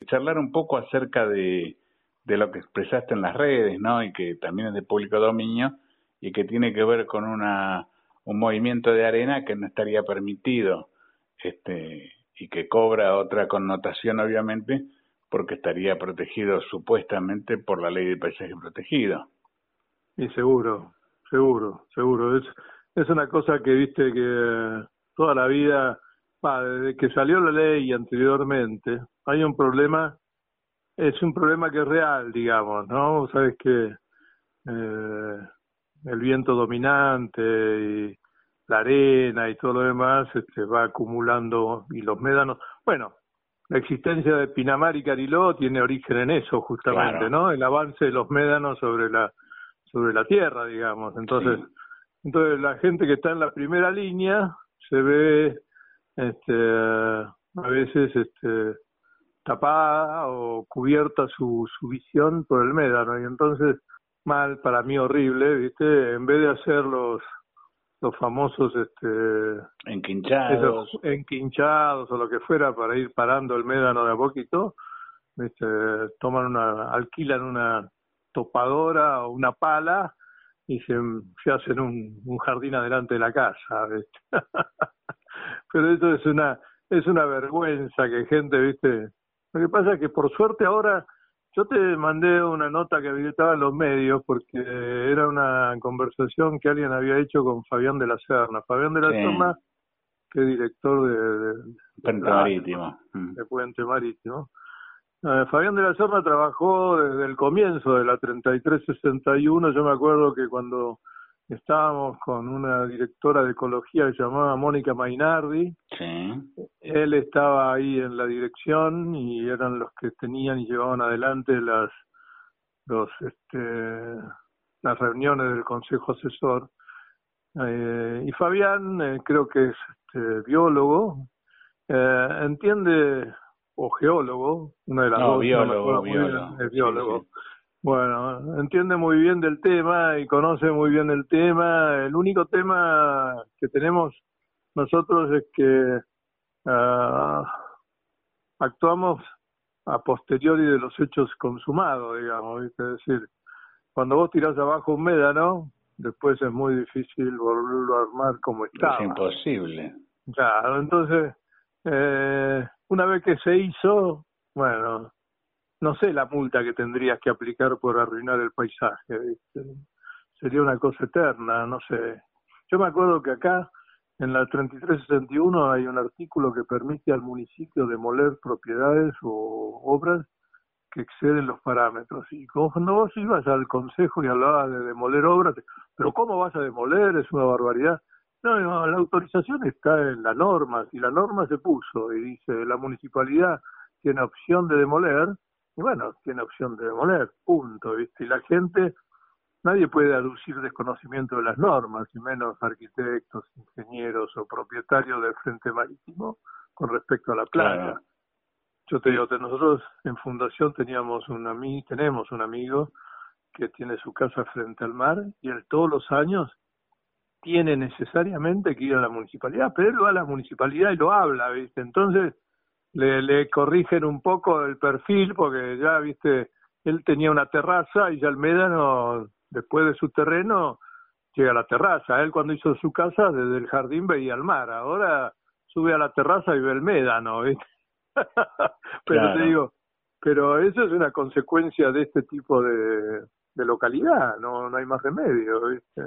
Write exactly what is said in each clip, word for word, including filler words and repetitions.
charlar un poco acerca de, de lo que expresaste en las redes, ¿no? Y que también es de público dominio y que tiene que ver con una un movimiento de arena que no estaría permitido, este y que cobra otra connotación, obviamente, porque estaría protegido supuestamente por la ley de paisaje protegido. Y seguro, seguro, seguro. Es, es una cosa que viste que toda la vida, bah, desde que salió la ley anteriormente, hay un problema, es un problema que es real, digamos, ¿no? Sabes que eh, el viento dominante y la arena y todo lo demás este, va acumulando, y los médanos, bueno, la existencia de Pinamar y Cariló tiene origen en eso justamente, Claro. ¿no? El avance de los médanos sobre la sobre la tierra, digamos. Entonces, Sí. entonces la gente que está en la primera línea se ve este a veces este tapada o cubierta su su visión por el médano, y entonces mal, para mí horrible, ¿viste? En vez de hacer los los famosos este Enquinchados. esos enquinchados o lo que fuera para ir parando el médano de a poquito, ¿viste? Toman una, alquilan una topadora o una pala y se, se hacen un, un jardín adelante de la casa, ¿viste? Pero eso es una es una vergüenza que gente, ¿viste? Lo que pasa es que por suerte ahora yo te mandé una nota que estaba en los medios porque era una conversación que alguien había hecho con Fabián de la Serna. Fabián de la Sí. Serna, que es director de, de, de, Puente Marítimo. de Puente Marítimo. Eh, Fabián de la Serna trabajó desde el comienzo de la treinta y tres sesenta y uno. Yo me acuerdo que cuando estábamos con una directora de ecología que se llamaba Mónica Mainardi, Sí. él estaba ahí en la dirección y eran los que tenían y llevaban adelante las los este las reuniones del consejo asesor. Eh, y Fabián eh, creo que es este, biólogo, eh, entiende, o geólogo, una de las No, dos, no me biólogo, acuerdo muy bien, biólogo. es Sí, biólogo. sí. Bueno, entiende muy bien del tema y conoce muy bien el tema. El único tema que tenemos nosotros es que uh, actuamos a posteriori de los hechos consumados, digamos, ¿viste? Es decir, cuando vos tirás abajo un médano, después es muy difícil volverlo a armar como estaba. Es imposible. Claro, entonces, eh, una vez que se hizo, bueno, no sé la multa que tendrías que aplicar por arruinar el paisaje, ¿viste? Sería una cosa eterna, no sé. Yo me acuerdo que acá, en la treinta y tres sesenta y uno, hay un artículo que permite al municipio demoler propiedades o obras que exceden los parámetros. Y cuando vos ibas al consejo y hablabas de demoler obras, pero ¿cómo vas a demoler? Es una barbaridad. No, no, la autorización está en la norma, si la norma se puso y dice la municipalidad tiene opción de demoler, y bueno, tiene opción de demoler, punto, ¿viste? Y la gente, nadie puede aducir desconocimiento de las normas, y menos arquitectos, ingenieros o propietarios del frente marítimo con respecto a la playa. Claro. Yo te digo, nosotros en Fundación teníamos un amigo, tenemos un amigo que tiene su casa frente al mar y él todos los años tiene necesariamente que ir a la municipalidad, pero él va a la municipalidad y lo habla, ¿viste? Entonces le, le corrigen un poco el perfil porque ya, ¿viste? Él tenía una terraza y ya el médano, después de su terreno, llega a la terraza. Él cuando hizo su casa, desde el jardín veía el mar. Ahora sube a la terraza y ve el médano, ¿viste? Pero Claro. te digo, pero eso es una consecuencia de este tipo de, de localidad, no no hay más remedio, ¿viste?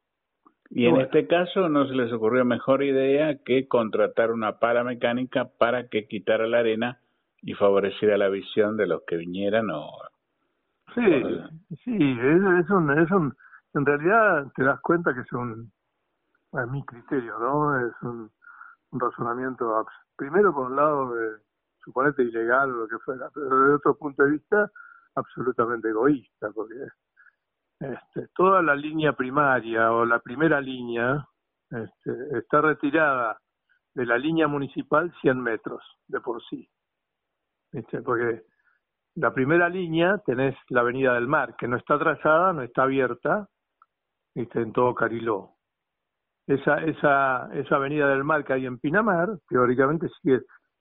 Y en bueno. este caso no se les ocurrió mejor idea que contratar una pala mecánica para que quitara la arena y favoreciera la visión de los que vinieran o... Sí, o... sí, es, es, un, es un... En realidad te das cuenta que es un... A mi criterio, ¿no? Es un, un razonamiento, primero por un lado, de, suponete ilegal o lo que fuera, pero desde otro punto de vista, absolutamente egoísta, porque este, toda la línea primaria o la primera línea este, está retirada de la línea municipal cien metros de por sí, ¿viste? Porque la primera línea tenés la Avenida del Mar, que no está trazada, no está abierta, ¿viste? En todo Cariló. Esa, esa, esa Avenida del Mar que hay en Pinamar, teóricamente sigue,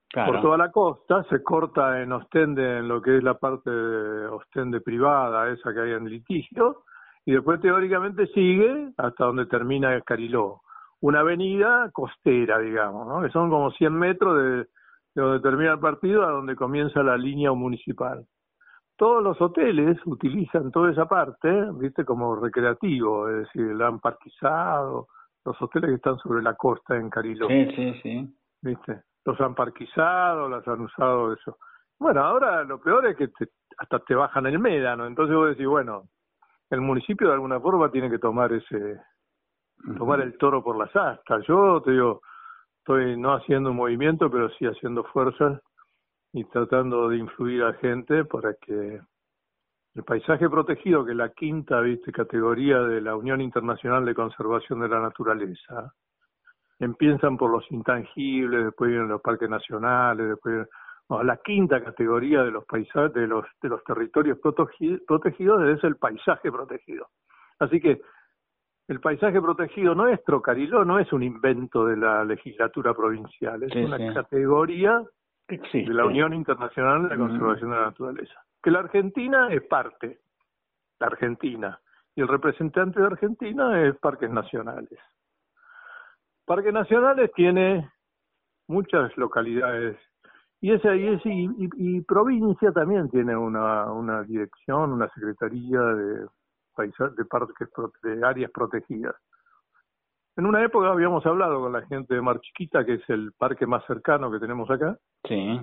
Claro. por toda la costa, se corta en Ostende, en lo que es la parte de Ostende privada, esa que hay en litigio, y después teóricamente sigue hasta donde termina Cariló. Una avenida costera, digamos, ¿no? Que son como cien metros de, de donde termina el partido a donde comienza la línea municipal. Todos los hoteles utilizan toda esa parte, viste, como recreativo, es decir, la han parquizado, los hoteles que están sobre la costa en Cariló. Sí, sí, sí. ¿Viste? Los han parquizado, las han usado, eso. Bueno, ahora lo peor es que te, hasta te bajan el médano, entonces vos decís, bueno, el municipio de alguna forma tiene que tomar ese, tomar el toro por las astas. Yo te digo, estoy no haciendo un movimiento, pero sí haciendo fuerzas y tratando de influir a gente para que el paisaje protegido, que es la quinta, viste, categoría de la Unión Internacional de Conservación de la Naturaleza, empiezan por los intangibles, después vienen los parques nacionales, después vienen, no, la quinta categoría de los paisajes, de los de los territorios protegi, protegidos es el paisaje protegido. Así que el paisaje protegido nuestro, Cariló, no es un invento de la legislatura provincial, es sí, una sí. categoría Existe. de la Unión Internacional de la Conservación mm. de la Naturaleza. Que la Argentina es parte, la Argentina, y el representante de Argentina es Parques Nacionales. Parques Nacionales tiene muchas localidades, y esa y, ese, y, y, y provincia también tiene una, una dirección, una secretaría de paisas, de parques, de áreas protegidas. En una época habíamos hablado con la gente de Mar Chiquita, que es el parque más cercano que tenemos acá. Sí.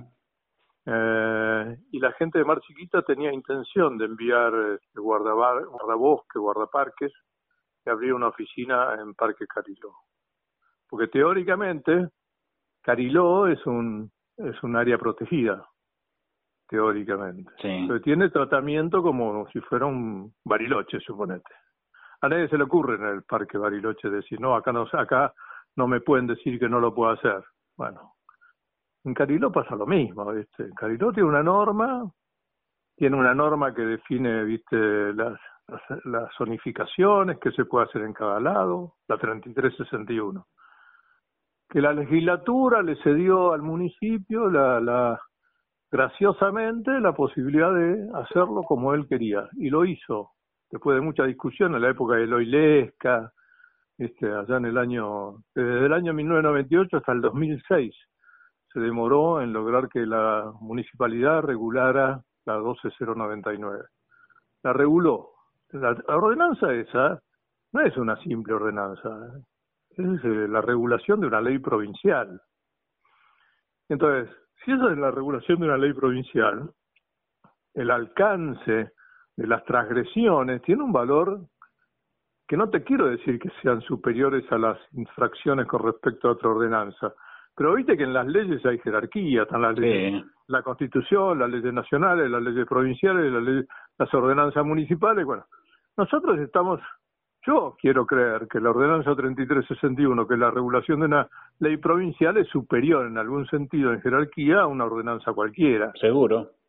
Eh, y la gente de Mar Chiquita tenía intención de enviar este, guardabar, guardabosque, guardaparques, y abrir una oficina en Parque Cariló. Porque teóricamente Cariló es un es un área protegida, teóricamente. Sí. Pero tiene tratamiento como si fuera un Bariloche, suponete. A nadie se le ocurre en el Parque Bariloche decir, no, acá no, acá no me pueden decir que no lo puedo hacer. Bueno, en Cariló pasa lo mismo, ¿viste? Cariló tiene una norma, tiene una norma que define, ¿viste?, las, las, las zonificaciones que se puede hacer en cada lado, la treinta y tres sesenta y uno. Que la legislatura le cedió al municipio la, la graciosamente la posibilidad de hacerlo como él quería, y lo hizo después de mucha discusión en la época de Eloy Lesca, este, allá en el año, desde el año mil novecientos noventa y ocho hasta el dos mil seis se demoró en lograr que la municipalidad regulara la doce cero noventa y nueve. La reguló. La, la ordenanza esa no es una simple ordenanza, es la regulación de una ley provincial. Entonces, si esa es la regulación de una ley provincial, el alcance de las transgresiones tiene un valor que no te quiero decir que sean superiores a las infracciones con respecto a otra ordenanza, pero viste que en las leyes hay jerarquía, están las leyes, sí, la Constitución, las leyes nacionales, las leyes provinciales, las, leyes, las ordenanzas municipales. Bueno, nosotros estamos... Yo quiero creer que la ordenanza treinta y tres sesenta y uno, que es la regulación de una ley provincial, es superior en algún sentido en jerarquía a una ordenanza cualquiera. Seguro.